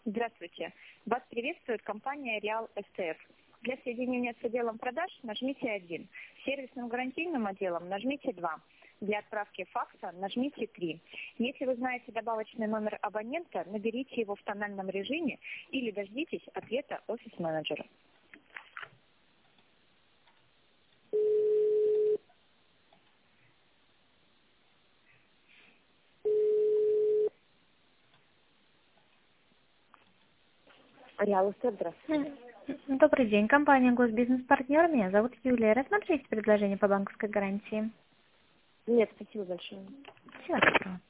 Здравствуйте. Вас приветствует компания Real STF. Для соединения с отделом продаж нажмите 1. Сервисным гарантийным отделом нажмите 2. Для отправки факса нажмите 3. Если вы знаете добавочный номер абонента, наберите его в тональном режиме или дождитесь ответа офис-менеджера. Real STF, здравствуйте. Добрый день, компания Госбизнес-партнер. Меня зовут Юлия. Рассмотрите предложение по банковской гарантии. Нет, спасибо большое. Всего доброго.